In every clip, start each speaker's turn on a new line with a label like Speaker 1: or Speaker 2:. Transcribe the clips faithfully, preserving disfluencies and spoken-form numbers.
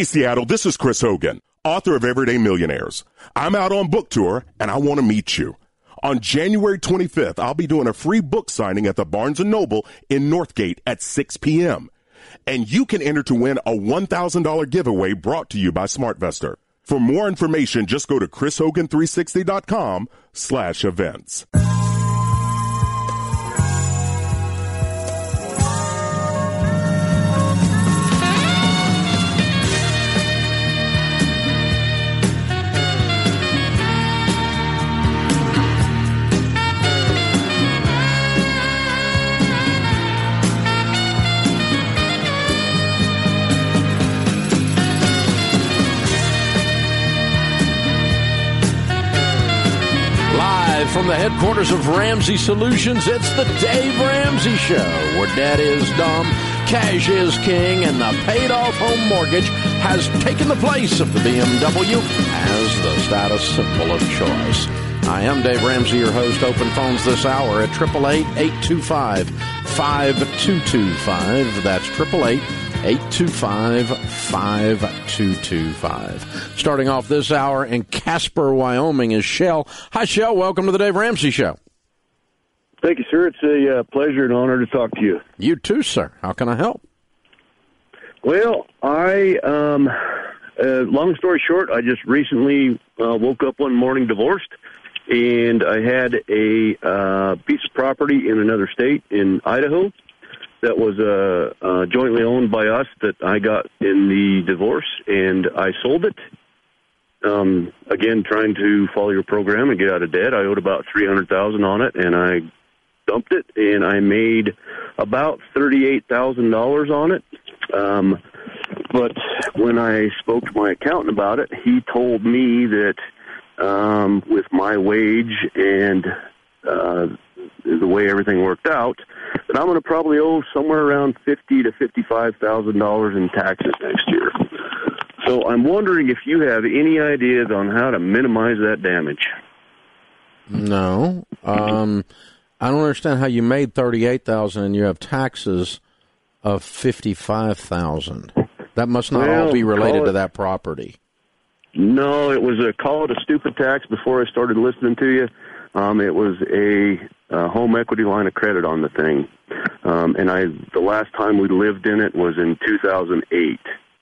Speaker 1: Hey, Seattle, this is Chris Hogan, author of Everyday Millionaires. I'm out on book tour, and I want to meet you. On January twenty-fifth, I'll be doing a free book signing at the Barnes and Noble in Northgate at six p.m. And you can enter to win a one thousand dollars giveaway brought to you by SmartVestor. For more information, just go to chris hogan three sixty dot com slash events.
Speaker 2: From the headquarters of Ramsey Solutions, it's the Dave Ramsey Show, where debt is dumb, cash is king, and the paid-off home mortgage has taken the place of the B M W as the status symbol of choice. I am Dave Ramsey, your host. Open phones this hour at eight eight eight, eight two five, five two two five. That's eight eight eight, eight two five, five two two five. Starting off this hour in Casper, Wyoming is Shell. Hi, Shell. Welcome to the Dave Ramsey Show.
Speaker 3: Thank you, sir. It's a uh, pleasure and honor to talk to you.
Speaker 2: You too, sir. How can I help?
Speaker 3: Well, I, um, uh, long story short, I just recently uh, woke up one morning divorced, and I had a uh, piece of property in another state in Idaho that was uh, uh, jointly owned by us that I got in the divorce, and I sold it. Um, again, trying to follow your program and get out of debt. I owed about three hundred thousand dollars on it, and I dumped it, and I made about thirty-eight thousand dollars on it. Um, but when I spoke to my accountant about it, he told me that um, with my wage and uh, the way everything worked out, that I'm going to probably owe somewhere around fifty to fifty-five thousand dollars in taxes next year. So I'm wondering if you have any ideas on how to minimize that damage.
Speaker 2: No, um, I don't understand how you made thirty-eight thousand and you have taxes of fifty-five thousand. That must not
Speaker 3: well,
Speaker 2: all be related
Speaker 3: it,
Speaker 2: to that property.
Speaker 3: No, it was a call it a stupid tax before I started listening to you. Um, it was a, a home equity line of credit on the thing, um, and I the last time we lived in it was in two thousand eight.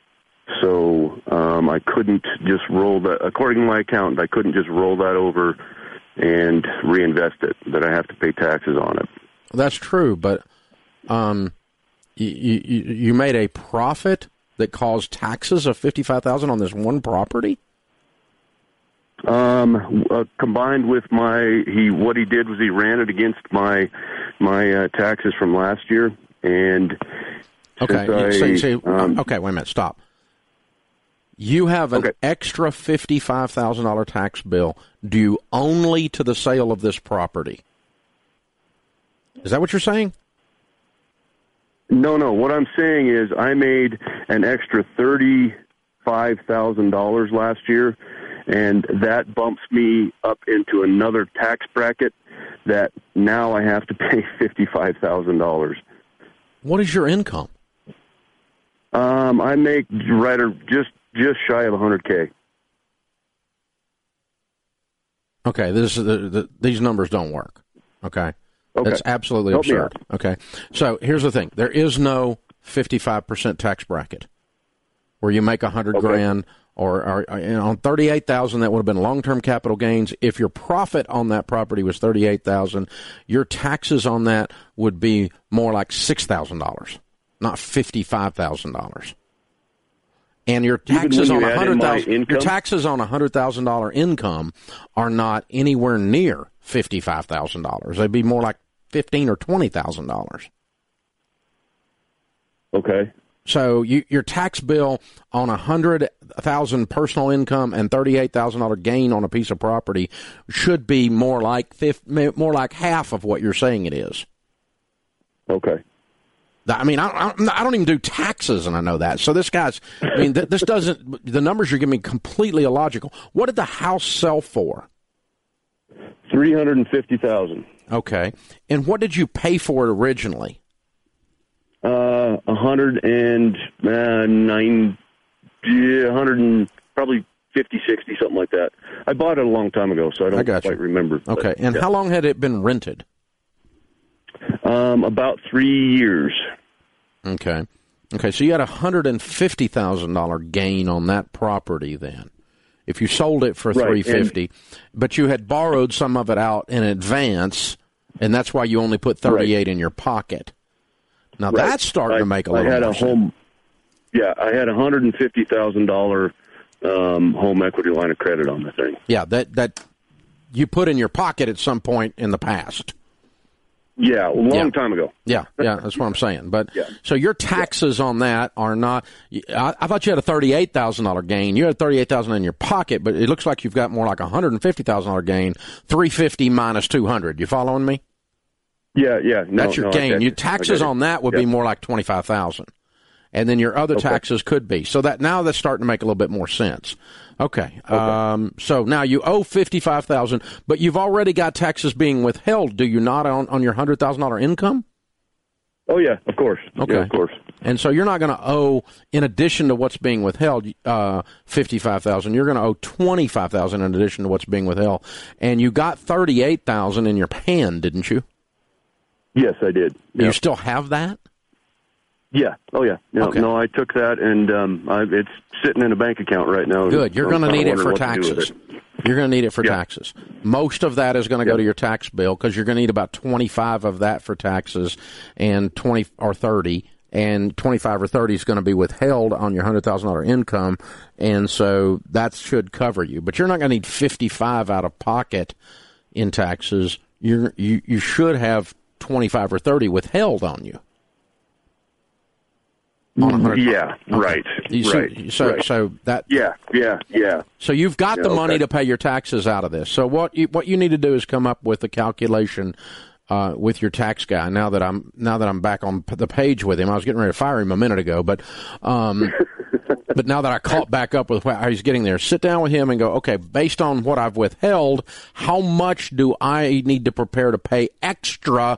Speaker 3: So um, I couldn't just roll that. According to my accountant, I couldn't just roll that over and reinvest it. That I have to pay taxes on it.
Speaker 2: That's true, but um, you, you you made a profit that caused taxes of fifty-five thousand dollars on this one property.
Speaker 3: Um, uh, combined with my, he what he did was he ran it against my my uh, taxes from last year, and
Speaker 2: okay,
Speaker 3: I,
Speaker 2: so, so,
Speaker 3: um,
Speaker 2: okay, wait a minute, stop. You have an
Speaker 3: okay.
Speaker 2: extra fifty-five thousand dollars tax bill due only to the sale of this property. Is that what you're saying?
Speaker 3: No, no. What I'm saying is I made an extra thirty-five thousand dollars last year, and that bumps me up into another tax bracket that now I have to pay fifty-five thousand dollars.
Speaker 2: What is your income?
Speaker 3: Um, I make right or just just shy of one hundred K.
Speaker 2: Okay, this the, the, these numbers don't work. Okay,
Speaker 3: okay.
Speaker 2: That's absolutely
Speaker 3: Help
Speaker 2: absurd. Okay, so here's the thing: there is no fifty-five percent tax bracket where you make a hundred
Speaker 3: okay.
Speaker 2: grand. Or, or, or on thirty-eight thousand, that would have been long-term capital gains. If your profit on that property was thirty-eight thousand, your taxes on that would be more like six thousand dollars, not fifty-five thousand dollars. And your taxes
Speaker 3: you
Speaker 2: on a hundred thousand, your
Speaker 3: income?
Speaker 2: taxes on a hundred thousand dollar income are not anywhere near fifty-five thousand dollars. They'd be more like fifteen or twenty thousand dollars.
Speaker 3: Okay.
Speaker 2: So you, your tax bill on a hundred thousand personal income and thirty-eight thousand dollar gain on a piece of property should be more like fifty, more like half of what you're saying it is.
Speaker 3: Okay.
Speaker 2: I mean, I, I don't even do taxes, and I know that. So this guy's, I mean, th- this doesn't, the numbers you're giving me completely illogical. What did the house sell for?
Speaker 3: three hundred fifty thousand dollars.
Speaker 2: Okay. And what did you pay for it originally?
Speaker 3: Uh, one hundred nine yeah, one hundred and probably fifty, sixty, something like that. I bought it a long time ago, so I don't
Speaker 2: I
Speaker 3: quite remember.
Speaker 2: Okay,
Speaker 3: but,
Speaker 2: and
Speaker 3: yeah.
Speaker 2: how long had it been rented?
Speaker 3: Um, about three years.
Speaker 2: Okay. Okay, so you had a one hundred fifty thousand dollars gain on that property then, if you sold it for
Speaker 3: right,
Speaker 2: three hundred fifty thousand dollars, but you had borrowed some of it out in advance, and that's why you only put thirty-eight right. in your pocket. Now, right. that's starting
Speaker 3: I,
Speaker 2: to make a
Speaker 3: I
Speaker 2: little
Speaker 3: had
Speaker 2: more
Speaker 3: a
Speaker 2: sense.
Speaker 3: home, Yeah, I had a one hundred fifty thousand dollars um, home equity line of credit on the thing.
Speaker 2: Yeah, that, that you put in your pocket at some point in the past.
Speaker 3: Yeah, a long
Speaker 2: yeah.
Speaker 3: time ago.
Speaker 2: Yeah, yeah, that's what I'm saying. But
Speaker 3: yeah.
Speaker 2: So your taxes yeah. on that are not. I, I thought you had a thirty-eight thousand dollars gain. You had thirty-eight thousand dollars in your pocket, but it looks like you've got more like a one hundred fifty thousand dollars gain. three hundred fifty minus two hundred. You following me?
Speaker 3: Yeah, yeah. No,
Speaker 2: that's your
Speaker 3: no,
Speaker 2: gain. Your taxes on that would
Speaker 3: yeah.
Speaker 2: be more like twenty-five thousand dollars. And then your other
Speaker 3: okay.
Speaker 2: taxes could be. So that now that's starting to make a little bit more sense. Okay.
Speaker 3: okay.
Speaker 2: Um, so now you owe fifty-five thousand dollars, but you've already got taxes being withheld, do you not, on, on your one hundred thousand dollars income?
Speaker 3: Oh, yeah, of course.
Speaker 2: Okay.
Speaker 3: Yeah, of course.
Speaker 2: And so you're not going to owe, in addition to what's being withheld, uh, fifty-five thousand dollars. You're going to owe twenty-five thousand dollars in addition to what's being withheld. And you got thirty-eight thousand dollars in your hand, didn't you?
Speaker 3: Yes, I did.
Speaker 2: You
Speaker 3: yep.
Speaker 2: still have that?
Speaker 3: Yeah. Oh, yeah. No,
Speaker 2: okay.
Speaker 3: no, I took that, and um, I, it's sitting in a bank account right now.
Speaker 2: Good. You're going to need it for
Speaker 3: it.
Speaker 2: taxes. You're going to need it for
Speaker 3: yeah.
Speaker 2: taxes. Most of that is going to
Speaker 3: yeah.
Speaker 2: go to your tax bill because you're going to need about twenty-five of that for taxes, and twenty or thirty, and twenty-five or thirty is going to be withheld on your one hundred thousand dollars income, and so that should cover you. But you're not going to need fifty-five out of pocket in taxes. You're, you you should have twenty-five or thirty withheld on you. On
Speaker 3: yeah,
Speaker 2: okay.
Speaker 3: right,
Speaker 2: so,
Speaker 3: right.
Speaker 2: So,
Speaker 3: right.
Speaker 2: so that.
Speaker 3: Yeah, yeah, yeah.
Speaker 2: So you've got
Speaker 3: yeah,
Speaker 2: the money
Speaker 3: okay.
Speaker 2: to pay your taxes out of this. So what you, what you need to do is come up with a calculation uh, with your tax guy. Now that I'm now that I'm back on the page with him, I was getting ready to fire him a minute ago, but um, but now that I caught back up with how he's getting there, sit down with him and go, okay, based on what I've withheld, how much do I need to prepare to pay extra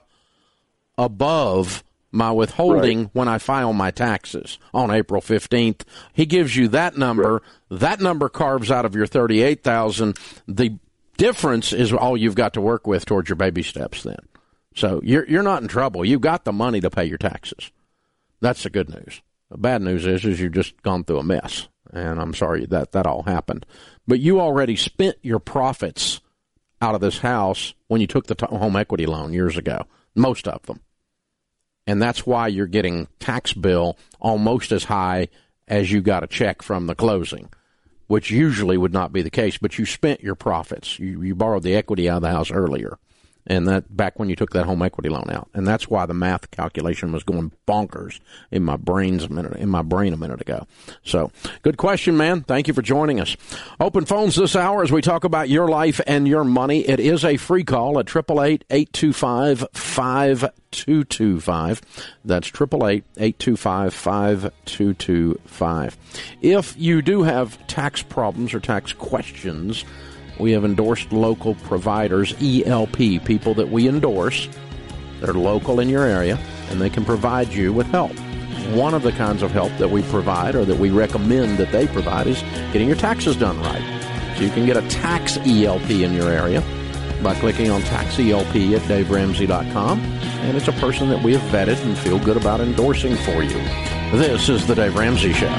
Speaker 2: above my withholding
Speaker 3: right.
Speaker 2: when I file my taxes on April fifteenth. He gives you that number. Right. That number carves out of your thirty-eight thousand dollars. The difference is all you've got to work with towards your baby steps then. So you're you're not in trouble. You've got the money to pay your taxes. That's the good news. The bad news is, is you've just gone through a mess, and I'm sorry that that all happened. But you already spent your profits out of this house when you took the t- home equity loan years ago, most of them. And that's why you're getting tax bill almost as high as you got a check from the closing, which usually would not be the case. But you spent your profits. You, you borrowed the equity out of the house earlier, and that back when you took that home equity loan out. And that's why the math calculation was going bonkers in my brains a minute in my brain a minute ago. So, good question, man. Thank you for joining us. Open phones this hour as we talk about your life and your money. It is a free call at eight eight eight, eight two five, five two two five. That's eight eight eight, eight two five, five two two five. If you do have tax problems or tax questions, we have endorsed local providers, E L P, people that we endorse. They're local in your area, and they can provide you with help. One of the kinds of help that we provide or that we recommend that they provide is getting your taxes done right. So you can get a tax E L P in your area by clicking on tax E L P at dave ramsey dot com, and it's a person that we have vetted and feel good about endorsing for you. This is The Dave Ramsey Show.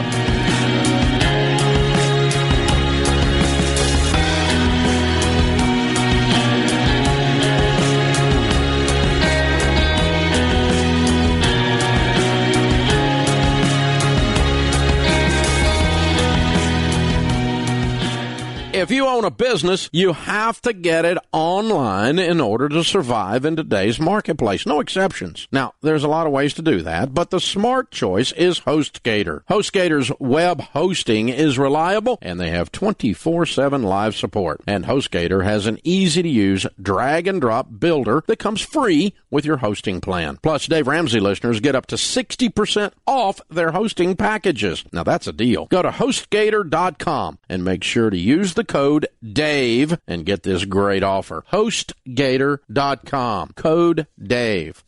Speaker 2: If you own a business, you have to get it online in order to survive in today's marketplace. No exceptions. Now, there's a lot of ways to do that, but the smart choice is HostGator. HostGator's web hosting is reliable, and they have twenty-four seven live support. And HostGator has an easy-to-use drag-and-drop builder that comes free with your hosting plan. Plus, Dave Ramsey listeners get up to sixty percent off their hosting packages. Now, that's a deal. Go to host gator dot com and make sure to use the code DAVE and get this great offer. host gator dot com. Code DAVE.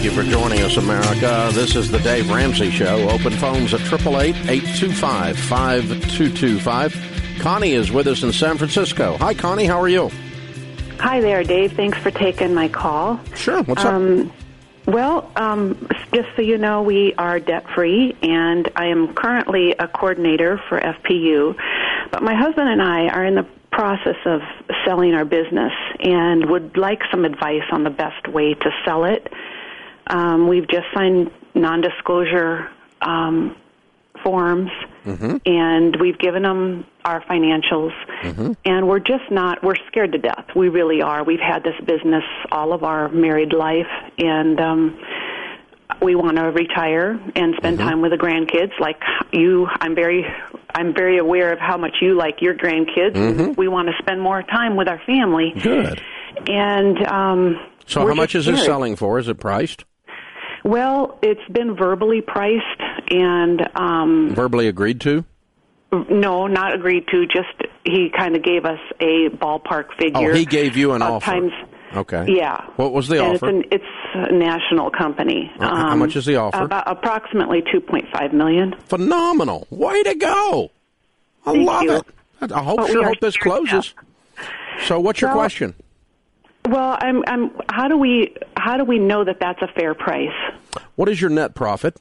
Speaker 2: Thank you for joining us, America. This is the Dave Ramsey Show. Open phones at eight eight eight, eight two five, five two two five. Connie is with us in San Francisco. Hi, Connie. How are you?
Speaker 4: Hi there, Dave. Thanks for taking my call.
Speaker 2: Sure. What's
Speaker 4: um,
Speaker 2: up?
Speaker 4: Well, um, just so you know, we are debt-free, and I am currently a coordinator for F P U. But my husband and I are in the process of selling our business and would like some advice on the best way to sell it. Um, we've just signed non-disclosure um, forms, mm-hmm. and we've given them our financials, mm-hmm. and we're just not, we're scared to death. We really are. We've had this business all of our married life, and um, we want to retire and spend mm-hmm. time with the grandkids. Like you, I'm very, I'm very aware of how much you like your grandkids. Mm-hmm. We want to spend more time with our family.
Speaker 2: Good.
Speaker 4: And um,
Speaker 2: so how much is it selling for? Is it priced?
Speaker 4: Well, it's been verbally priced and... Um,
Speaker 2: verbally agreed to?
Speaker 4: No, not agreed to. Just he kind of gave us a ballpark figure.
Speaker 2: Oh, he gave you an offer.
Speaker 4: Times,
Speaker 2: okay.
Speaker 4: Yeah.
Speaker 2: What was the
Speaker 4: and
Speaker 2: offer?
Speaker 4: It's, an, it's a national company.
Speaker 2: Uh, um, how much is the offer?
Speaker 4: About approximately two point five million dollars.
Speaker 2: Phenomenal. Way to go. I
Speaker 4: Thank
Speaker 2: love
Speaker 4: you.
Speaker 2: it. I hope,
Speaker 4: but
Speaker 2: sure hope this closes.
Speaker 4: Up.
Speaker 2: So what's your
Speaker 4: well,
Speaker 2: question?
Speaker 4: Well, I'm, I'm, how do we how do we know that that's a fair price?
Speaker 2: What is your net profit?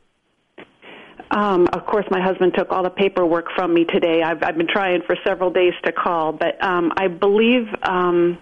Speaker 4: Um, of course, my husband took all the paperwork from me today. I've, I've been trying for several days to call, but um, I believe um,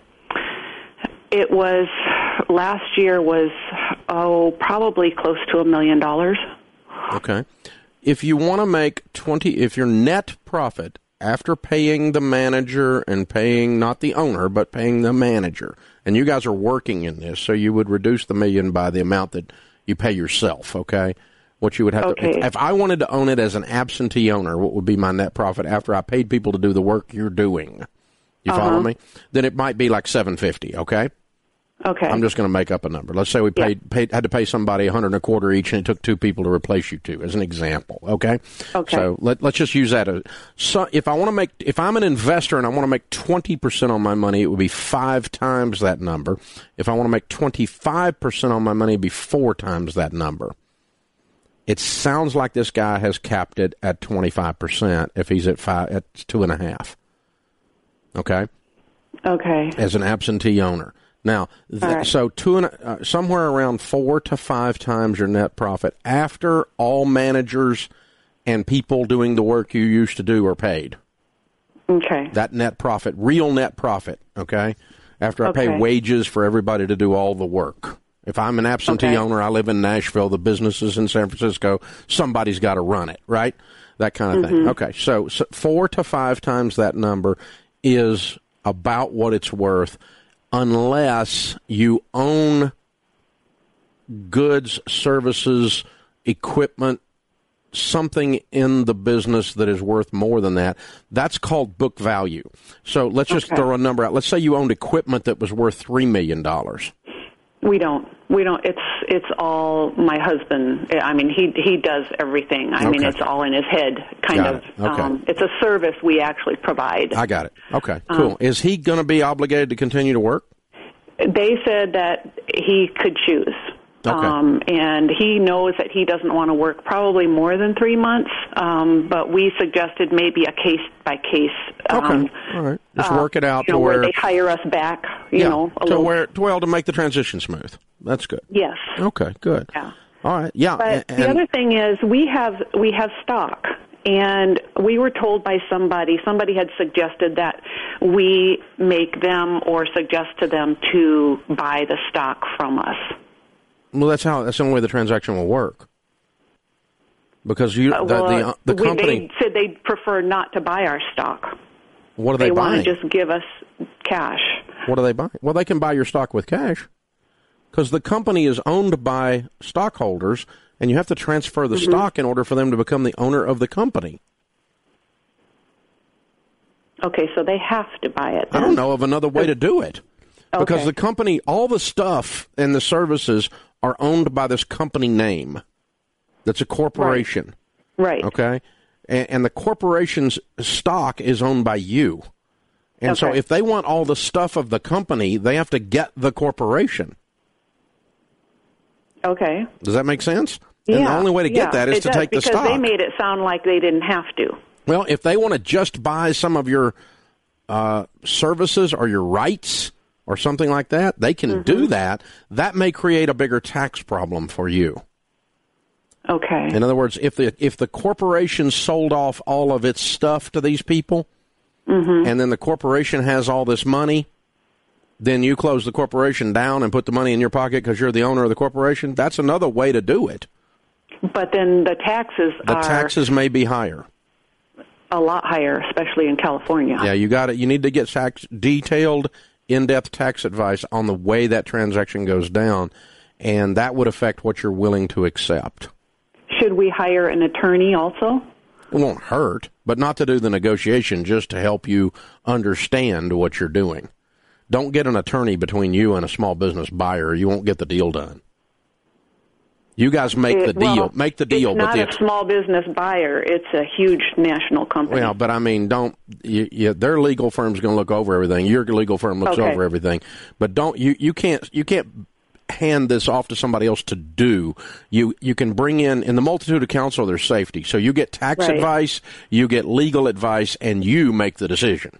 Speaker 4: it was last year was oh probably close to a million dollars.
Speaker 2: Okay, if you want to make twenty, if your net profit after paying the manager and paying not the owner but paying the manager, and you guys are working in this, so you would reduce the million by the amount that you pay yourself. Okay. What you would have
Speaker 4: okay.
Speaker 2: to, if, if I wanted to own it as an absentee owner, what would be my net profit after I paid people to do the work you're doing? You uh-huh. follow me? Then it might be like seven fifty. Okay.
Speaker 4: Okay.
Speaker 2: I'm just going to make up a number. Let's say we paid, yeah. paid had to pay somebody a hundred and a quarter each, and it took two people to replace you two, as an example. Okay.
Speaker 4: Okay.
Speaker 2: So let let's just use that as. So if I want to make, if I'm an investor and I want to make twenty percent on my money, it would be five times that number. If I want to make twenty-five percent on my money, it'd be four times that number. It sounds like this guy has capped it at twenty-five percent if he's at five, at two and a half. Okay?
Speaker 4: Okay.
Speaker 2: As an absentee owner. Now, th-
Speaker 4: right.
Speaker 2: so two and uh, somewhere around four to five times your net profit after all managers and people doing the work you used to do are paid.
Speaker 4: Okay.
Speaker 2: That net profit, real net profit, okay? After I
Speaker 4: okay.
Speaker 2: pay wages for everybody to do all the work. If I'm an absentee
Speaker 4: okay.
Speaker 2: owner, I live in Nashville, the business is in San Francisco, somebody's got to run it, right? That kind of mm-hmm. thing. Okay, so, so four to five times that number is about what it's worth unless you own goods, services, equipment, something in the business that is worth more than that. That's called book value. So let's just okay. throw a number out. Let's say you owned equipment that was worth three million dollars.
Speaker 4: We don't. We don't. It's it's all my husband. I mean, he he does everything. I okay. mean, it's all in his head, kind
Speaker 2: got
Speaker 4: of.
Speaker 2: It. Okay.
Speaker 4: Um, it's a service we actually provide.
Speaker 2: I got it. Okay, cool. Um, Is he going to be obligated to continue to work?
Speaker 4: They said that he could choose.
Speaker 2: Okay.
Speaker 4: Um, and he knows that he doesn't want to work probably more than three months, um, but we suggested maybe a case-by-case. Um,
Speaker 2: okay, all right. Just work it out
Speaker 4: uh, you know,
Speaker 2: to
Speaker 4: where,
Speaker 2: where
Speaker 4: they hire us back, you
Speaker 2: yeah,
Speaker 4: know. A
Speaker 2: to
Speaker 4: little.
Speaker 2: where, to, well, to make the transition smooth. That's good.
Speaker 4: Yes.
Speaker 2: Okay, good.
Speaker 4: Yeah.
Speaker 2: All right, yeah.
Speaker 4: But
Speaker 2: and,
Speaker 4: the other thing is we have we have stock. And we were told by somebody, somebody had suggested that we make them or suggest to them to buy the stock from us.
Speaker 2: Well, that's how. That's the only way the transaction will work. Because you,
Speaker 4: uh,
Speaker 2: the,
Speaker 4: well,
Speaker 2: the, the company
Speaker 4: we, they said they'd prefer not to buy our stock.
Speaker 2: What are they,
Speaker 4: they
Speaker 2: buying?
Speaker 4: They want to just give us cash.
Speaker 2: What are they buying? Well, they can buy your stock with cash. Because the company is owned by stockholders, and you have to transfer the mm-hmm. stock in order for them to become the owner of the company.
Speaker 4: Okay, so they have to buy it then.
Speaker 2: I don't know of another way to do it.
Speaker 4: Okay.
Speaker 2: Because the company, all the stuff and the services are owned by this company name. That's a corporation.
Speaker 4: Right. right.
Speaker 2: Okay? And, and the corporation's stock is owned by you. And okay. so if they want all the stuff of the company, they have to get the corporation.
Speaker 4: Okay.
Speaker 2: Does that make sense?
Speaker 4: Yeah.
Speaker 2: And the only way to get
Speaker 4: yeah,
Speaker 2: that is
Speaker 4: it
Speaker 2: to
Speaker 4: does,
Speaker 2: take the
Speaker 4: because
Speaker 2: stock.
Speaker 4: they made it sound like they didn't have to.
Speaker 2: Well, if they want to just buy some of your uh, services or your rights or something like that, they can mm-hmm. do that. That may create a bigger tax problem for you.
Speaker 4: Okay.
Speaker 2: In other words, if the if the corporation sold off all of its stuff to these people, mm-hmm. and then the corporation has all this money, then you close the corporation down and put the money in your pocket because you're the owner of the corporation, that's another way to do it.
Speaker 4: But then the taxes
Speaker 2: the
Speaker 4: are...
Speaker 2: The taxes may be higher.
Speaker 4: A lot higher, especially in California.
Speaker 2: Yeah, you got it. You need to get tax, detailed, in-depth tax advice on the way that transaction goes down, and that would affect what you're willing to accept.
Speaker 4: Should we hire an attorney also?
Speaker 2: It won't hurt, but not to do the negotiation, just to help you understand what you're doing. Don't get an attorney between you and a small business buyer. You won't get the deal done. You guys make
Speaker 4: it,
Speaker 2: the deal.
Speaker 4: Well,
Speaker 2: make the deal.
Speaker 4: It's not
Speaker 2: but the,
Speaker 4: a small business buyer. It's a huge national company.
Speaker 2: Well, but I mean, don't you, you, their legal firm's going to look over everything. Your legal firm looks
Speaker 4: okay.
Speaker 2: over everything. But don't you? You can't. You can't hand this off to somebody else to do. You you can bring in in the multitude of counsel. There's safety. So you get tax
Speaker 4: right.
Speaker 2: advice, you get legal advice, and you make the decision.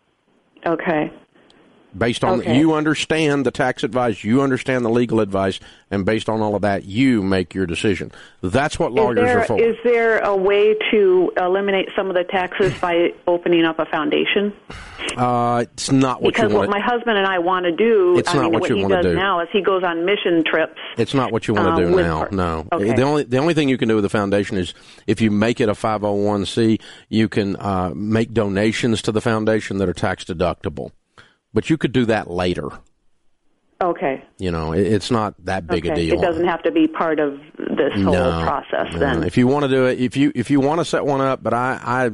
Speaker 4: Okay.
Speaker 2: Based on,
Speaker 4: okay.
Speaker 2: you understand the tax advice, you understand the legal advice, and based on all of that, you make your decision. That's what lawyers
Speaker 4: is there,
Speaker 2: are for.
Speaker 4: Is there a way to eliminate some of the taxes by opening up a foundation?
Speaker 2: Uh, it's not what
Speaker 4: because
Speaker 2: you want.
Speaker 4: Because what my husband and I want to do,
Speaker 2: it's
Speaker 4: I
Speaker 2: not
Speaker 4: mean,
Speaker 2: what,
Speaker 4: what
Speaker 2: you
Speaker 4: he
Speaker 2: want to
Speaker 4: does
Speaker 2: do.
Speaker 4: now is he goes on mission trips.
Speaker 2: It's not what you want to
Speaker 4: uh,
Speaker 2: do now.
Speaker 4: Part.
Speaker 2: No.
Speaker 4: Okay.
Speaker 2: The only the only thing you can do with the foundation is if you make it a five oh one c, you can uh, make donations to the foundation that are tax deductible. But you could do that later.
Speaker 4: Okay.
Speaker 2: You know, it, it's not that big
Speaker 4: okay.
Speaker 2: a deal.
Speaker 4: It doesn't have to be part of this whole
Speaker 2: no,
Speaker 4: process
Speaker 2: no.
Speaker 4: then.
Speaker 2: If you want to do it, if you if you want to set one up, but I, I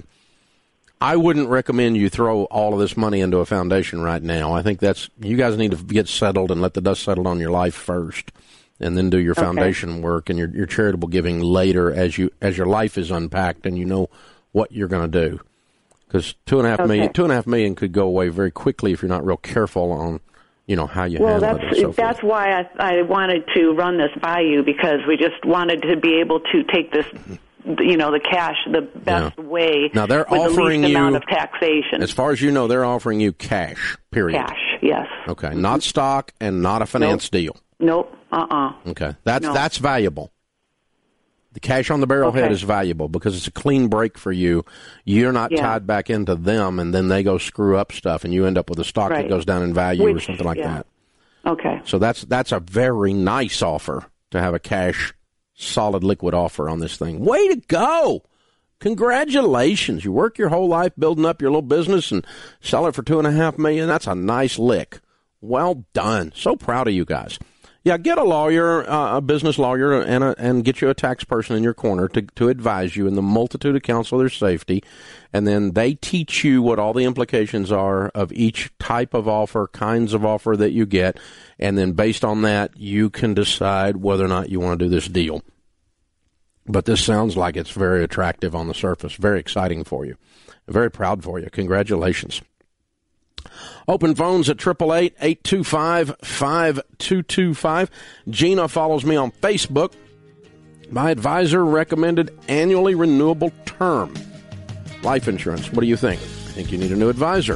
Speaker 2: I wouldn't recommend you throw all of this money into a foundation right now. I think that's you guys need to get settled and let the dust settle on your life first, and then do your
Speaker 4: okay.
Speaker 2: foundation work and your your charitable giving later as you as your life is unpacked and you know what you're going to do. Because two and a half
Speaker 4: okay.
Speaker 2: million, two and a half million could go away very quickly if you're not real careful on, you know, how you
Speaker 4: well,
Speaker 2: handle
Speaker 4: that's,
Speaker 2: it. And so
Speaker 4: that's
Speaker 2: forth.
Speaker 4: why I, I wanted to run this by you, because we just wanted to be able to take this, you know, the cash the best
Speaker 2: yeah.
Speaker 4: way.
Speaker 2: Now they're
Speaker 4: with
Speaker 2: offering
Speaker 4: the least
Speaker 2: you
Speaker 4: amount of taxation.
Speaker 2: As far as you know, they're offering you cash. Period.
Speaker 4: Cash, yes.
Speaker 2: Okay, mm-hmm. Not stock and not a finance
Speaker 4: nope.
Speaker 2: deal.
Speaker 4: Nope. Uh. Uh-uh.
Speaker 2: uh Okay, that's
Speaker 4: no.
Speaker 2: that's valuable. The cash on the barrelhead
Speaker 4: okay.
Speaker 2: is valuable because it's a clean break for you. You're not
Speaker 4: yeah.
Speaker 2: tied back into them, and then they go screw up stuff, and you end up with a stock
Speaker 4: right.
Speaker 2: that goes down in value
Speaker 4: Which,
Speaker 2: or something like
Speaker 4: yeah.
Speaker 2: that.
Speaker 4: Okay.
Speaker 2: So that's that's a very nice offer to have a cash, solid liquid offer on this thing. Way to go! Congratulations! You work your whole life building up your little business and sell it for two and a half million. That's a nice lick. Well done. So proud of you guys. Yeah, get a lawyer, uh, a business lawyer, and a, and get you a tax person in your corner to, to advise you in the multitude of counsel. There's safety, and then they teach you what all the implications are of each type of offer, kinds of offer that you get, and then based on that, you can decide whether or not you want to do this deal. But this sounds like it's very attractive on the surface, very exciting for you. I'm very proud for you. Congratulations. Open phones at eight eight eight, eight two five, five two two five. Gina follows me on Facebook. My advisor recommended annually renewable term life insurance. What do you think? I think you need a new advisor.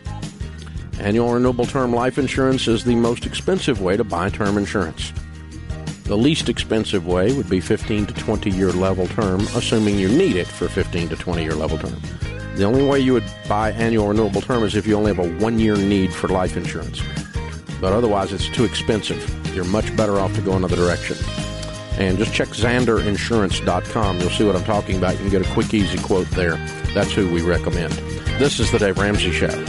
Speaker 2: Annual renewable term life insurance is the most expensive way to buy term insurance. The least expensive way would be fifteen to twenty year level term, assuming you need it for fifteen to twenty year level term. The only way you would buy annual renewable term is if you only have a one-year need for life insurance. But otherwise, it's too expensive. You're much better off to go another direction. And just check Zander Insurance dot com. You'll see what I'm talking about. You can get a quick, easy quote there. That's who we recommend. This is the Dave Ramsey Show.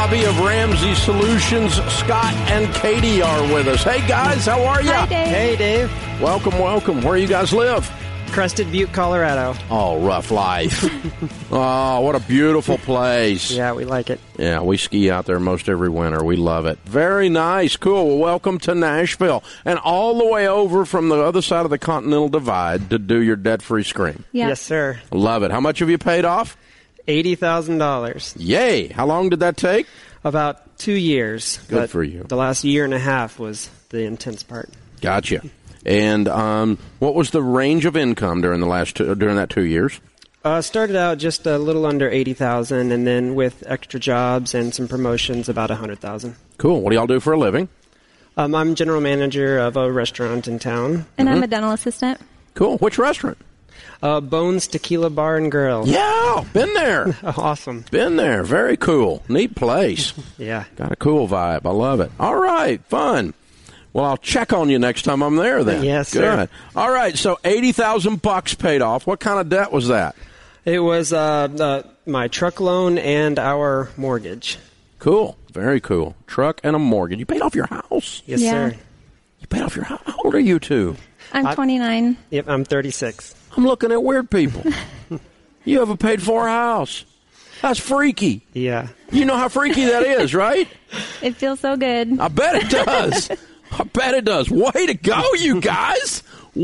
Speaker 2: Bobby of Ramsey Solutions. Scott and Katie are with us. Hey, guys, how are you?
Speaker 5: Hi, Dave.
Speaker 6: Hey, Dave.
Speaker 2: Welcome, welcome. Where you guys live?
Speaker 6: Crested Butte, Colorado.
Speaker 2: Oh, rough life. Oh, what a beautiful place.
Speaker 6: Yeah, we like it.
Speaker 2: Yeah, we ski out there most every winter. We love it. Very nice. Cool. Well, welcome to Nashville. And all the way over from the other side of the Continental Divide to do your debt-free scream.
Speaker 5: Yep.
Speaker 6: Yes, sir.
Speaker 2: Love it. How much have you paid off?
Speaker 6: eighty thousand dollars.
Speaker 2: Yay. How long did that take?
Speaker 6: About two years.
Speaker 2: Good
Speaker 6: but
Speaker 2: for you.
Speaker 6: The last year and a half was the intense part.
Speaker 2: Gotcha. And um, what was the range of income during the last two, during that two years?
Speaker 6: Uh, started out just a little under eighty thousand dollars, and then with extra jobs and some promotions, about one hundred thousand dollars.
Speaker 2: Cool. What do y'all do for a living?
Speaker 6: Um, I'm general manager of a restaurant in town.
Speaker 5: And I'm a dental assistant.
Speaker 2: Cool. Which restaurant?
Speaker 6: Uh, Bones Tequila Bar and Grill.
Speaker 2: Yeah, been there.
Speaker 6: Awesome.
Speaker 2: Been there. Very cool. Neat place.
Speaker 6: Yeah.
Speaker 2: Got a cool vibe. I love it. All right. Fun. Well, I'll check on you next time I'm there then.
Speaker 6: Yes,
Speaker 2: Good.
Speaker 6: sir.
Speaker 2: All right. So eighty thousand bucks paid off. What kind of debt was that?
Speaker 6: It was uh, uh, my truck loan and our mortgage.
Speaker 2: Cool. Very cool. Truck and a mortgage. You paid off your house.
Speaker 6: Yes,
Speaker 5: Yeah.
Speaker 6: sir.
Speaker 2: You paid off your house. How old are you two?
Speaker 5: I'm
Speaker 6: I-
Speaker 5: twenty-nine.
Speaker 6: Yep, I'm thirty-six.
Speaker 2: I'm looking at weird people. You haven't paid for a house. That's freaky.
Speaker 6: Yeah.
Speaker 2: You know how freaky that is, right?
Speaker 5: It feels so good.
Speaker 2: I bet it does. I bet it does. Way to go, you guys.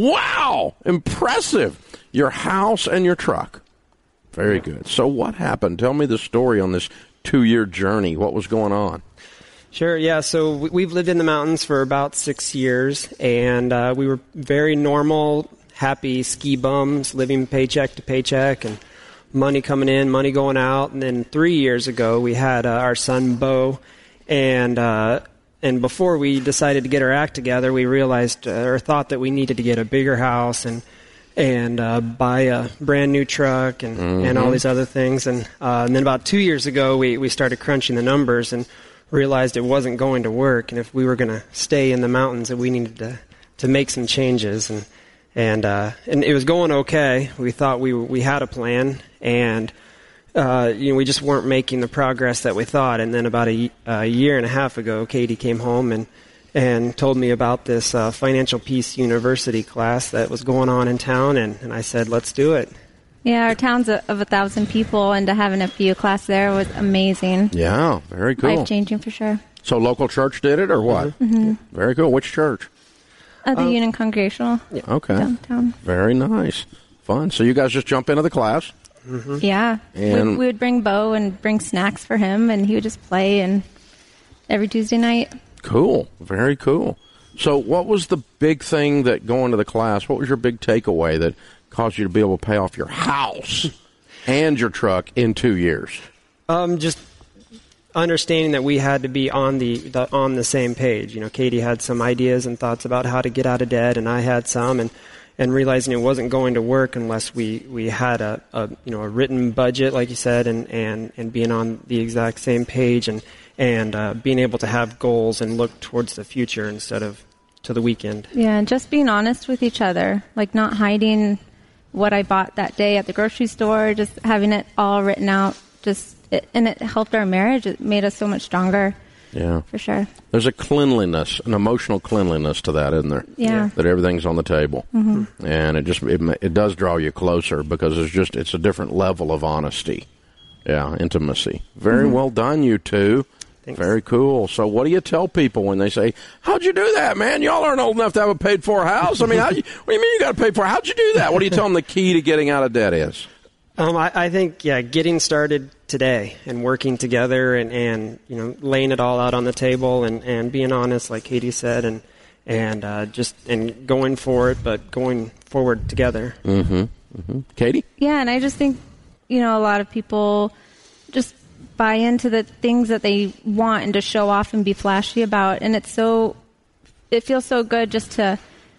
Speaker 2: Wow. Impressive. Your house and your truck. Very good. So what happened? Tell me the story on this two-year journey. What was going on?
Speaker 6: Sure, yeah. So we- we've lived in the mountains for about six years, and uh, we were very normal, happy ski bums, living paycheck to paycheck, and money coming in, money going out. And then three years ago, we had uh, our son, Bo, and uh, and before we decided to get our act together, we realized uh, or thought that we needed to get a bigger house and and uh, buy a brand new truck and, mm-hmm. and all these other things. And, uh, and then about two years ago, we, we started crunching the numbers and realized it wasn't going to work. And if we were going to stay in the mountains, that we needed to, to make some changes. And and uh, and it was going okay. We thought we we had a plan, and uh, you know we just weren't making the progress that we thought. And then about a, a year and a half ago, Katie came home and and told me about this uh, Financial Peace University class that was going on in town, and, and I said, let's do it.
Speaker 5: Yeah, our town's a, of a thousand people, and to have an F P U class there was amazing.
Speaker 2: Yeah, very cool.
Speaker 5: Life-changing for sure.
Speaker 2: So local church did it, or what?
Speaker 5: Mm-hmm.
Speaker 2: Very cool. Which church?
Speaker 5: Uh, the
Speaker 6: Um,
Speaker 5: Union Congregational.
Speaker 6: Yeah.
Speaker 2: Okay.
Speaker 5: Downtown.
Speaker 2: Very nice. Fun. So you guys just jump into the class?
Speaker 6: Mm-hmm.
Speaker 5: Yeah.
Speaker 2: And-
Speaker 5: we, we would bring Bo and bring snacks for him, and he would just play and every Tuesday night.
Speaker 2: Cool. Very cool. So what was the big thing that going to the class, what was your big takeaway that caused you to be able to pay off your house and your truck in two years?
Speaker 6: Um, just understanding that we had to be on the, the on the same page. You know, Katie had some ideas and thoughts about how to get out of debt, and I had some, and, and realizing it wasn't going to work unless we, we had a, a you know a written budget, like you said, and, and, and being on the exact same page, and and uh, being able to have goals and look towards the future instead of to the weekend.
Speaker 5: Yeah, and just being honest with each other, like not hiding what I bought that day at the grocery store, just having it all written out. Just it, and it helped our marriage. It made us so much stronger.
Speaker 2: Yeah.
Speaker 5: For sure.
Speaker 2: There's a cleanliness, an emotional cleanliness to that, isn't there?
Speaker 5: Yeah.
Speaker 2: That everything's on the table.
Speaker 5: Mm-hmm.
Speaker 2: And it just it, it does draw you closer because it's just it's a different level of honesty. Yeah, intimacy. Very
Speaker 5: Mm-hmm.
Speaker 2: well done, you two.
Speaker 6: Thanks.
Speaker 2: Very cool. So what do you tell people when they say, how'd you do that, man? Y'all aren't old enough to have a paid for house. I mean, how you, what do you mean you got to pay for it? How'd you do that? What do you tell them the key to getting out of debt is?
Speaker 6: Um, I, I think, yeah, getting started today and working together and, and you know, laying it all out on the table and, and being honest, like Katie said, and and uh, just and going for it, but going forward together.
Speaker 2: Mm-hmm. Mm-hmm. Katie?
Speaker 5: Yeah, and I just think, you know, a lot of people just buy into the things that they want and to show off and be flashy about. And it's so, it feels so good just to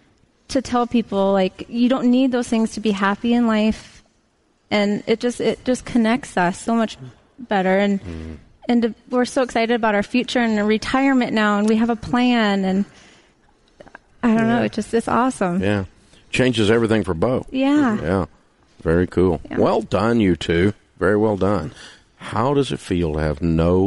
Speaker 5: to tell people, like, you don't need those things to be happy in life. And it just it just connects us so much better. And mm. and to, we're so excited about our future and our retirement now, and we have a plan. And I don't
Speaker 6: yeah.
Speaker 5: know, it just it's awesome.
Speaker 2: Yeah. Changes everything for Bo.
Speaker 5: Yeah.
Speaker 2: Yeah. Very cool.
Speaker 5: Yeah.
Speaker 2: Well done, you two. Very well done. How does it feel to have no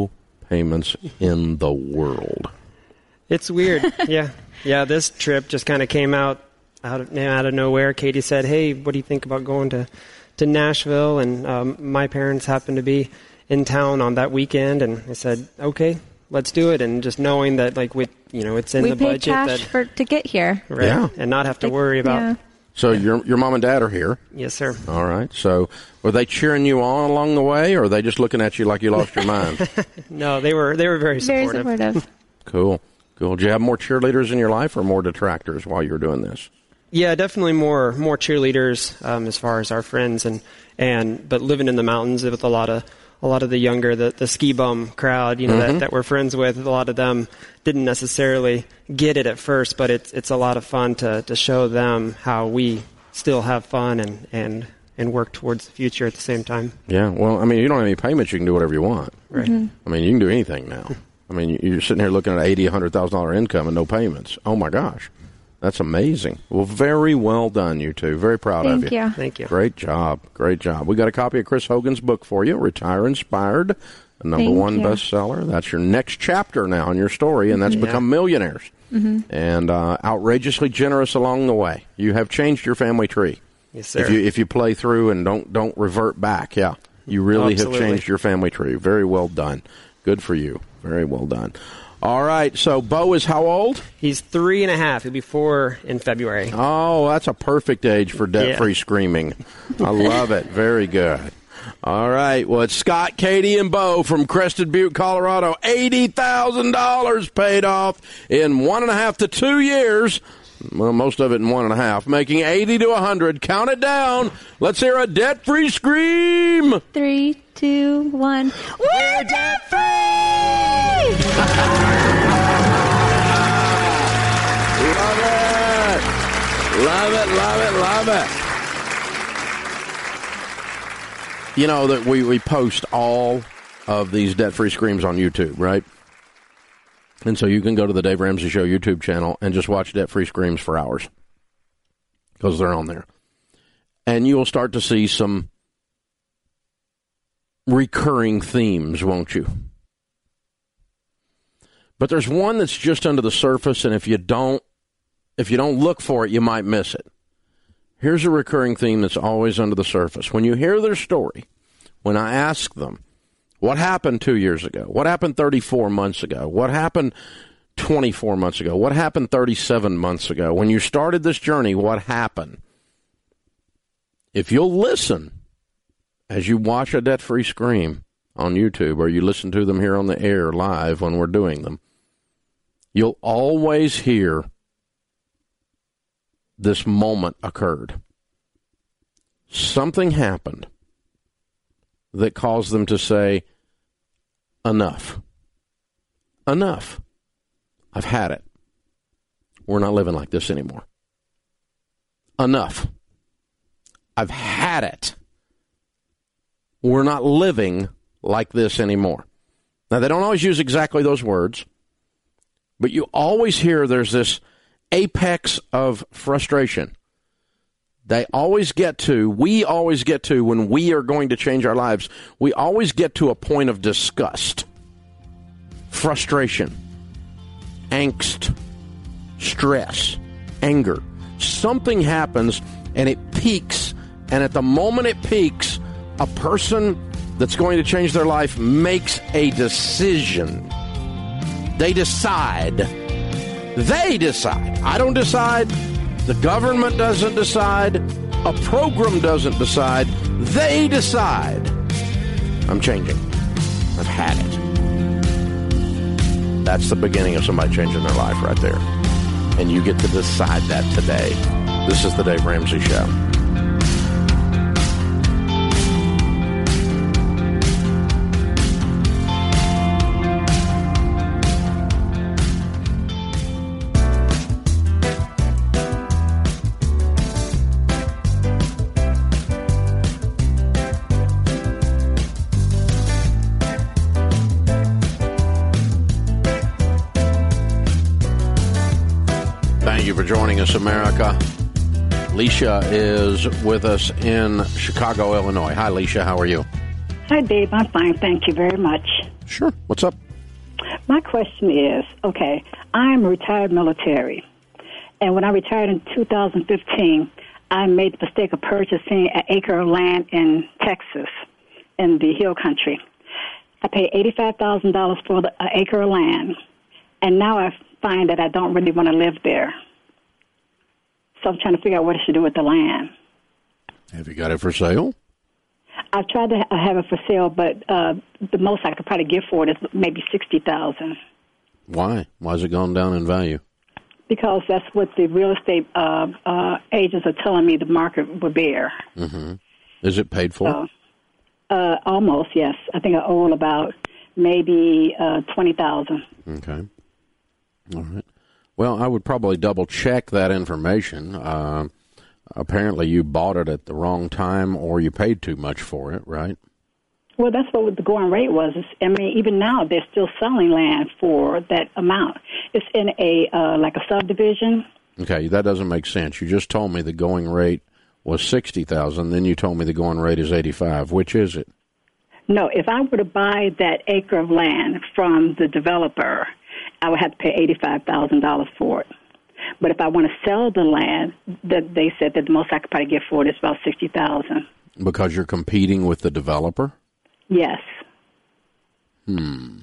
Speaker 2: payments in the world.
Speaker 6: It's weird. yeah. Yeah, this trip just kind of came out out of, out of nowhere. Katie said, hey, what do you think about going to, to Nashville? And um, my parents happened to be in town on that weekend, and I said, okay, let's do it. And just knowing that, like, with you know, it's in
Speaker 5: we
Speaker 6: the
Speaker 5: paid
Speaker 6: budget.
Speaker 5: cash
Speaker 6: that,
Speaker 5: for, to get here.
Speaker 6: Right,
Speaker 2: yeah.
Speaker 6: And not have to worry about...
Speaker 5: Yeah.
Speaker 2: So your your mom and dad are here.
Speaker 6: Yes, sir.
Speaker 2: All right. So were they cheering you on along the way, or are they just looking at you like you lost your mind?
Speaker 6: No, they were they were very supportive.
Speaker 5: Very supportive.
Speaker 2: Cool. Cool. Did you have more cheerleaders in your life or more detractors while you were doing this?
Speaker 6: Yeah, definitely more more cheerleaders um, as far as our friends, and, and but living in the mountains with a lot of a lot of the younger, the, the ski bum crowd, you know, mm-hmm. that, that we're friends with, a lot of them didn't necessarily get it at first, but it's it's a lot of fun to, to show them how we still have fun and, and, and work towards the future at the same time.
Speaker 2: Yeah, well, I mean, you don't have any payments, you can do whatever you want.
Speaker 6: Right.
Speaker 5: Mm-hmm.
Speaker 2: I mean, you can do anything now. I mean, you're sitting here looking at eighty thousand dollars, one hundred thousand dollars income and no payments. Oh, my gosh. That's amazing. Well, very well done, you two. Very proud
Speaker 5: Thank
Speaker 2: of you.
Speaker 5: you.
Speaker 6: Thank you.
Speaker 2: Great job. Great job. We got a copy of Chris Hogan's book for you, Retire Inspired, the number
Speaker 5: Thank
Speaker 2: one
Speaker 5: you.
Speaker 2: bestseller. That's your next chapter now in your story, and that's
Speaker 6: Yeah.
Speaker 2: Become Millionaires.
Speaker 5: Mm-hmm.
Speaker 2: And uh, outrageously generous along the way. You have changed your family tree.
Speaker 6: Yes, sir.
Speaker 2: If you if you play through and don't don't revert back, yeah, you really
Speaker 6: Absolutely.
Speaker 2: have changed your family tree. Very well done. Good for you. Very well done. All right. So Bo is how old?
Speaker 6: He's three and a half. He'll be four in February.
Speaker 2: Oh, that's a perfect age for debt-free
Speaker 6: Yeah.
Speaker 2: screaming. I love it. Very good. All right. Well, it's Scott, Katie, and Bo from Crested Butte, Colorado. eighty thousand dollars paid off in one and a half to two years. Well, most of it in one and a half, making eighty to one hundred. Count it down. Let's hear a debt-free scream.
Speaker 5: Three, two, one. We're debt free!
Speaker 2: Love it. Love it, love it, love it. You know that we, we post all of these debt-free screams on YouTube, right? And so you can go to the Dave Ramsey Show YouTube channel and just watch debt-free screams for hours because they're on there. And you will start to see some recurring themes, won't you? But there's one that's just under the surface, and if you don't if you don't look for it, you might miss it. Here's a recurring theme that's always under the surface. When you hear their story, when I ask them, what happened two years ago? What happened thirty-four months ago? What happened twenty-four months ago? What happened thirty-seven months ago? When you started this journey, what happened? If you'll listen as you watch a debt-free scream on YouTube or you listen to them here on the air live when we're doing them, you'll always hear this moment occurred. Something happened that caused them to say, enough. Enough. I've had it. We're not living like this anymore. Enough. I've had it. We're not living like this anymore. Now, they don't always use exactly those words, but you always hear there's this apex of frustration. They always get to, we always get to, when we are going to change our lives, we always get to a point of disgust, frustration, angst, stress, anger. Something happens and it peaks, and at the moment it peaks, a person that's going to change their life makes a decision. They decide. They decide. I don't decide. The government doesn't decide. A program doesn't decide. They decide. I'm changing. I've had it. That's the beginning of somebody changing their life right there. And you get to decide that today. This is the Dave Ramsey Show. Joining us, America. Leisha is with us in Chicago, Illinois. Hi, Leisha. How are you?
Speaker 7: Hi, Dave. I'm fine. Thank you very much.
Speaker 2: Sure. What's up?
Speaker 7: My question is, okay, I'm a retired military, and when I retired in two thousand fifteen, I made the mistake of purchasing an acre of land in Texas, in the hill country. I paid eighty-five thousand dollars for the uh, acre of land, and now I find that I don't really want to live there. So I'm trying to figure out what I should do with the land.
Speaker 2: Have you got it for sale?
Speaker 7: I've tried to have it for sale, but uh, the most I could probably get for it is maybe sixty thousand dollars.
Speaker 2: Why? Why has it gone down in value?
Speaker 7: Because that's what the real estate uh, uh, agents are telling me the market will bear.
Speaker 2: Mm-hmm. Is it paid for?
Speaker 7: So, uh, almost, yes. I think I owe about maybe uh, twenty thousand dollars.
Speaker 2: Okay. All right. Well, I would probably double-check that information. Uh, apparently you bought it at the wrong time or you paid too much for it, right?
Speaker 7: Well, that's what the going rate was. I mean, even now they're still selling land for that amount. It's in a uh, like a subdivision.
Speaker 2: Okay, that doesn't make sense. You just told me the going rate was sixty thousand dollars, then you told me the going rate is eighty-five. Which is it?
Speaker 7: No, if I were to buy that acre of land from the developer, I would have to pay eighty-five thousand dollars for it. But if I want to sell the land, that they said that the most I could probably get for it is about sixty thousand dollars.
Speaker 2: Because you're competing with the developer?
Speaker 7: Yes.
Speaker 2: Hmm.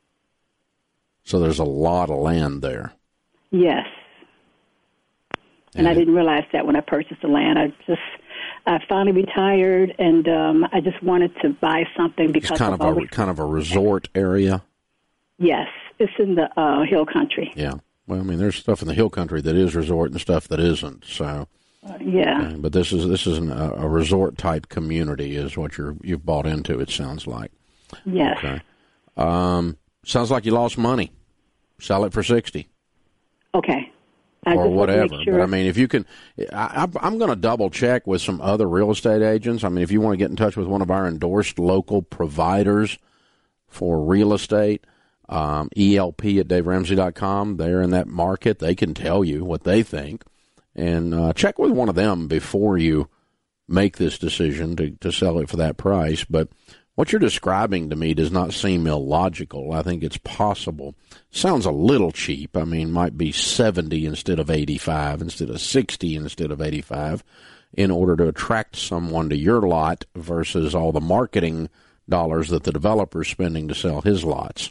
Speaker 2: So there's a lot of land there.
Speaker 7: Yes. And, and I
Speaker 2: it,
Speaker 7: didn't realize that when I purchased the land. I just, I finally retired, and um, I just wanted to buy something because
Speaker 2: it's kind of, of a kind of a resort area.
Speaker 7: Yes, it's in the uh, hill country.
Speaker 2: Yeah. Well, I mean, there's stuff in the hill country that is resort and stuff that isn't. So.
Speaker 7: Uh, yeah.
Speaker 2: Uh, but this is this is an, a, a resort type community, is what you're you've bought into. It sounds like.
Speaker 7: Yes.
Speaker 2: Okay. Um, sounds like you lost money. Sell it for sixty.
Speaker 7: Okay. I
Speaker 2: or
Speaker 7: just
Speaker 2: whatever.
Speaker 7: Make sure.
Speaker 2: But I mean, if you can, I, I'm going to double check with some other real estate agents. I mean, if you want to get in touch with one of our endorsed local providers for real estate, um, E L P at Dave Ramsey dot com. They're in that market. They can tell you what they think. And uh, check with one of them before you make this decision to, to sell it for that price. But what you're describing to me does not seem illogical. I think it's possible. Sounds a little cheap. I mean, might be seventy instead of eighty-five, instead of sixty instead of eighty-five, in order to attract someone to your lot versus all the marketing dollars that the developer's spending to sell his lots.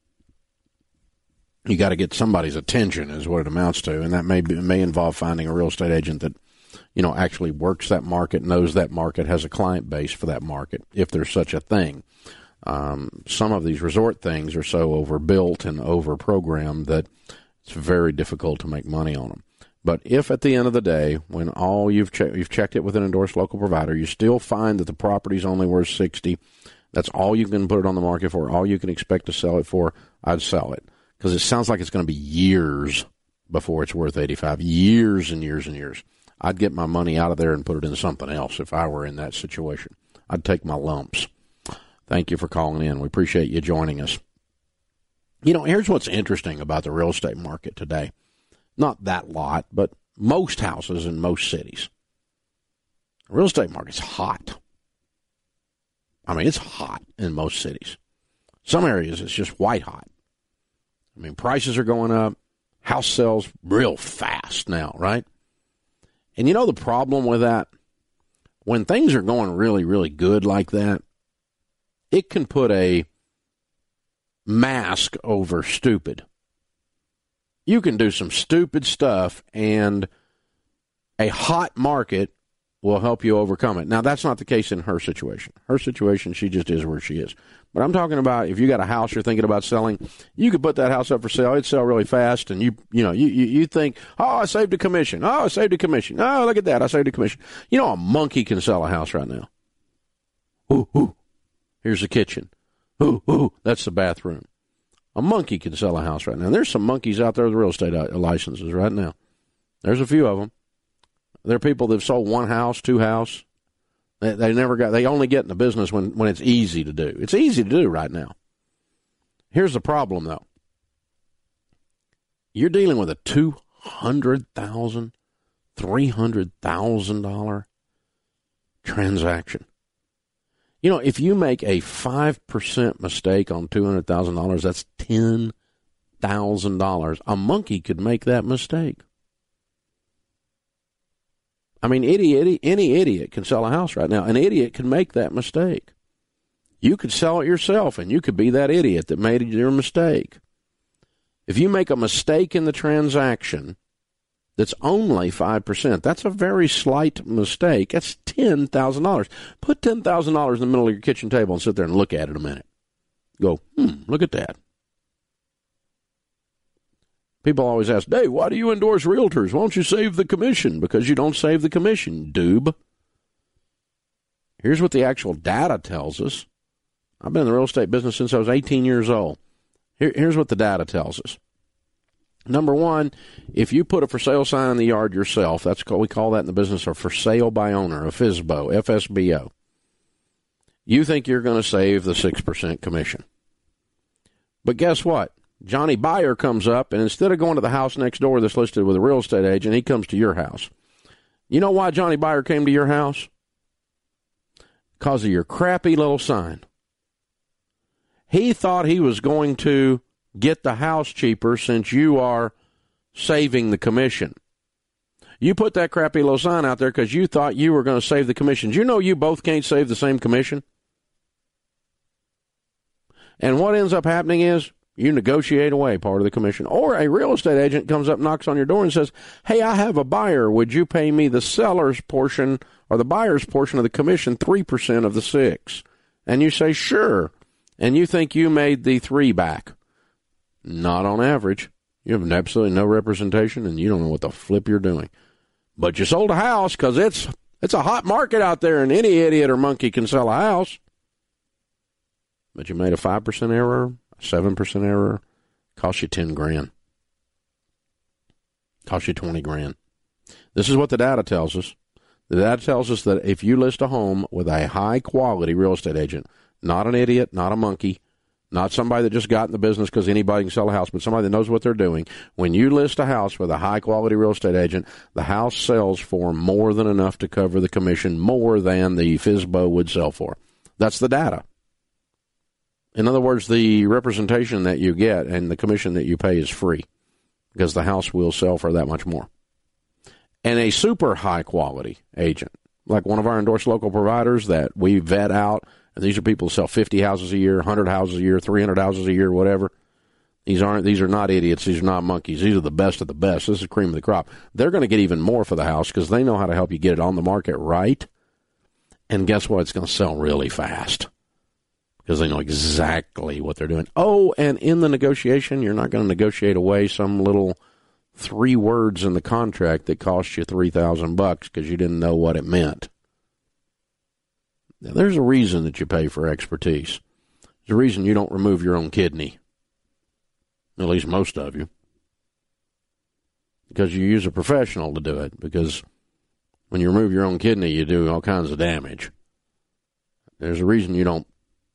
Speaker 2: You got to get somebody's attention is what it amounts to, and that may be, may involve finding a real estate agent that, you know, actually works that market, knows that market, has a client base for that market, if there's such a thing. Um, some of these resort things are so overbuilt and overprogrammed that it's very difficult to make money on them. But if at the end of the day, when all you've che- you've checked it with an endorsed local provider, you still find that the property's only worth sixty, that's all you can put it on the market for, all you can expect to sell it for, I'd sell it. Because it sounds like it's going to be years before it's worth eighty-five. Years and years and years. I'd get my money out of there and put it into something else if I were in that situation. I'd take my lumps. Thank you for calling in. We appreciate you joining us. You know, here's what's interesting about the real estate market today. Not that lot, but most houses in most cities. The real estate market's hot. I mean, it's hot in most cities. Some areas it's just white hot. I mean, prices are going up. House sells real fast now, right? And you know the problem with that? When things are going really, really good like that, it can put a mask over stupid. You can do some stupid stuff, and a hot market will help you overcome it. Now, that's not the case in her situation. Her situation, she just is where she is. But I'm talking about if you got a house you're thinking about selling, you could put that house up for sale. It'd sell really fast, and you you know, you, you, you think, oh, I saved a commission. Oh, I saved a commission. Oh, look at that. I saved a commission. You know, a monkey can sell a house right now. Ooh, ooh. Here's the kitchen. Ooh, ooh. That's the bathroom. A monkey can sell a house right now. There's some monkeys out there with real estate licenses right now. There's a few of them. There are people that have sold one house, two house. They, they never got. They only get in the business when, when it's easy to do. It's easy to do right now. Here's the problem, though. You're dealing with a two hundred thousand dollars, three hundred thousand dollars transaction. You know, if you make a five percent mistake on two hundred thousand dollars, that's ten thousand dollars. A monkey could make that mistake. I mean, idiot, any idiot can sell a house right now. An idiot can make that mistake. You could sell it yourself, and you could be that idiot that made your mistake. If you make a mistake in the transaction that's only five percent, that's a very slight mistake. That's ten thousand dollars. Put ten thousand dollars in the middle of your kitchen table and sit there and look at it a minute. Go, hmm, look at that. People always ask, Dave, why do you endorse realtors? Why don't you save the commission? Because you don't save the commission, doob. Here's what the actual data tells us. I've been in the real estate business since I was eighteen years old. Here, here's what the data tells us. Number one, if you put a for sale sign in the yard yourself, that's what we call that in the business a for sale by owner, a F S B O, F S B O. You think you're going to save the six percent commission. But guess what? Johnny Buyer comes up, and instead of going to the house next door that's listed with a real estate agent, he comes to your house. You know why Johnny Buyer came to your house? Because of your crappy little sign. He thought he was going to get the house cheaper since you are saving the commission. You put that crappy little sign out there because you thought you were going to save the commissions. You know you both can't save the same commission. And what ends up happening is you negotiate away part of the commission. Or a real estate agent comes up, knocks on your door and says, hey, I have a buyer. Would you pay me the seller's portion or the buyer's portion of the commission, three percent of the six? And you say, sure. And you think you made the three back. Not on average. You have absolutely no representation, and you don't know what the flip you're doing. But you sold a house because it's it's a hot market out there, and any idiot or monkey can sell a house. But you made a five percent error, a seven percent error, cost you ten grand. Cost you twenty grand. This is what the data tells us. The data tells us that if you list a home with a high-quality real estate agent, not an idiot, not a monkey, not somebody that just got in the business because anybody can sell a house, but somebody that knows what they're doing. When you list a house with a high-quality real estate agent, the house sells for more than enough to cover the commission, more than the F S B O would sell for. That's the data. In other words, the representation that you get and the commission that you pay is free because the house will sell for that much more. And a super high-quality agent, like one of our endorsed local providers that we vet out, and these are people who sell fifty houses a year, one hundred houses a year, three hundred houses a year, whatever. These aren't. These are not idiots. These are not monkeys. These are the best of the best. This is cream of the crop. They're going to get even more for the house because they know how to help you get it on the market right. And guess what? It's going to sell really fast because they know exactly what they're doing. Oh, and in the negotiation, you're not going to negotiate away some little three words in the contract that cost you three thousand bucks because you didn't know what it meant. Now, there's a reason that you pay for expertise. There's a reason you don't remove your own kidney, at least most of you, because you use a professional to do it, because when you remove your own kidney, you do all kinds of damage. There's a reason you don't,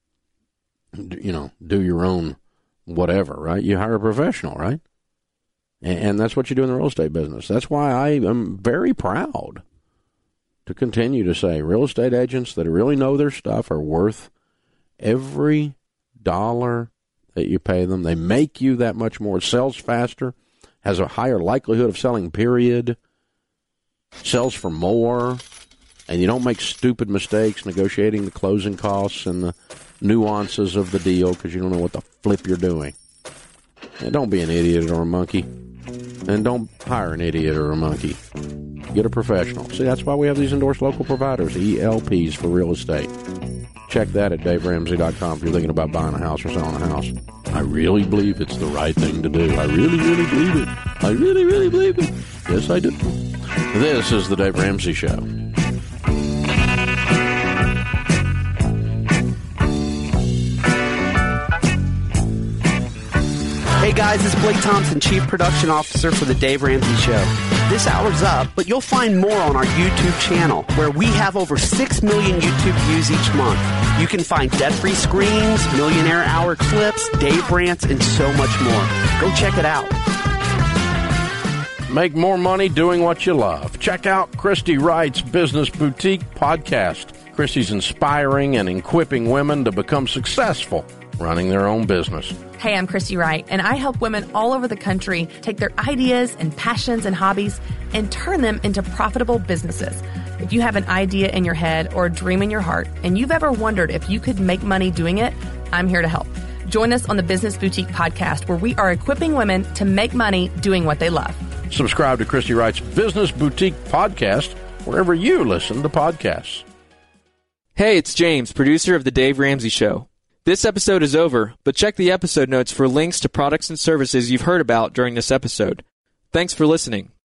Speaker 2: you know, do your own whatever, right? You hire a professional, right? And, and that's what you do in the real estate business. That's why I am very proud to continue to say real estate agents that really know their stuff are worth every dollar that you pay them. They make you that much more. It sells faster, has a higher likelihood of selling, period, sells for more, and you don't make stupid mistakes negotiating the closing costs and the nuances of the deal because you don't know what the flip you're doing. And don't be an idiot or a monkey. And don't hire an idiot or a monkey. Get a professional. See, that's why we have these endorsed local providers, E L Ps for real estate. Check that at dave ramsey dot com if you're thinking about buying a house or selling a house. I really believe it's the right thing to do. I really, really believe it. I really, really believe it. Yes, I do. This is the Dave Ramsey Show.
Speaker 8: Hey guys, it's Blake Thompson, Chief Production Officer for The Dave Ramsey Show. This hour's up, but you'll find more on our YouTube channel, where we have over six million YouTube views each month. You can find debt-free screens, millionaire hour clips, Dave rants, and so much more. Go check it out.
Speaker 2: Make more money doing what you love. Check out Christy Wright's Business Boutique podcast. Christy's inspiring and equipping women to become successful running their own business.
Speaker 9: Hey, I'm Christy Wright, and I help women all over the country take their ideas and passions and hobbies and turn them into profitable businesses. If you have an idea in your head or a dream in your heart, and you've ever wondered if you could make money doing it, I'm here to help. Join us on the Business Boutique podcast, where we are equipping women to make money doing what they love.
Speaker 2: Subscribe to Christy Wright's Business Boutique podcast wherever you listen to podcasts.
Speaker 10: Hey, it's James, producer of The Dave Ramsey Show. This episode is over, but check the episode notes for links to products and services you've heard about during this episode. Thanks for listening.